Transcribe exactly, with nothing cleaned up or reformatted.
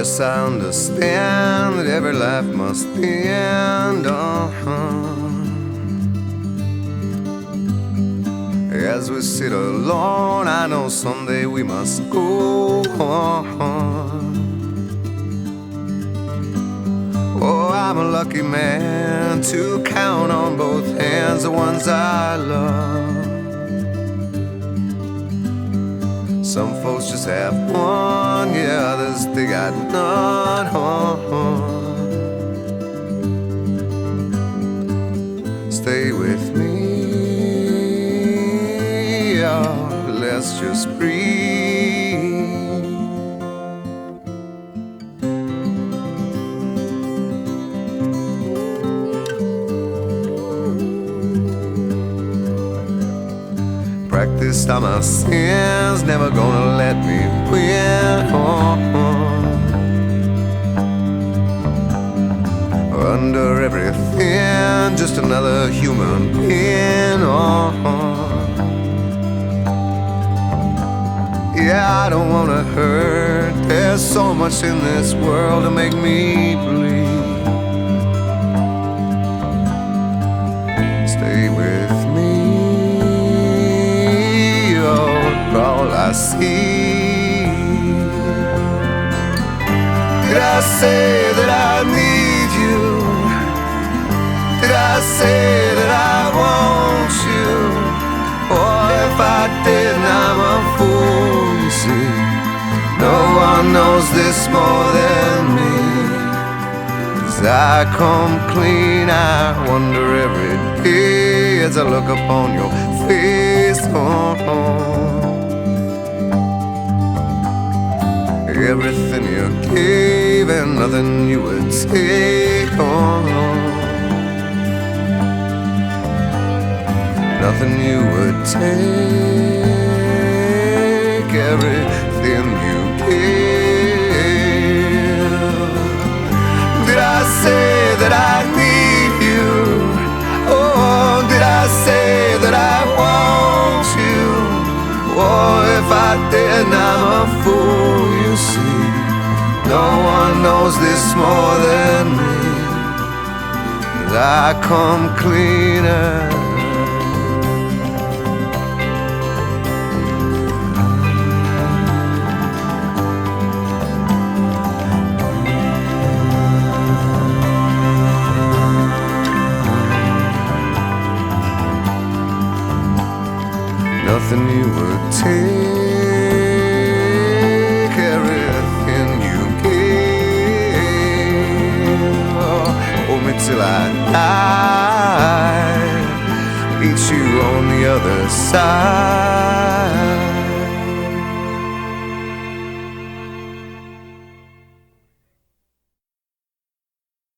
Yes, I understand that every life must end. Uh-huh. As we sit alone, I know someday we must go on. Oh, I'm a lucky man to count on both hands the ones I love. Some folks just have one, yeah, others they got none. Stay with me, oh, let's just breathe. Practiced on my sins, never gonna let me win. Oh, oh. Under everything, just another human being. Oh, oh. Yeah, I don't wanna hurt. There's so much in this world to make me bleed. Stay with me, all I see. Did I say that I need you? Did I say that I want you? Or if I didn't, I'm a fool, you see. No one knows this more than me. As I come clean, I wonder every day as I look upon your face. Oh, oh. Everything you gave and nothing you would take on. Nothing you would take. Everything you gave. Did I say that I need you? Oh, did I say that I want you? Oh, if I didn't, I'm a fool, you see. No one knows this more than me. As I come cleaner. Nothing you would take, everything you gave. Oh, hold me till I die, meet you on the other side.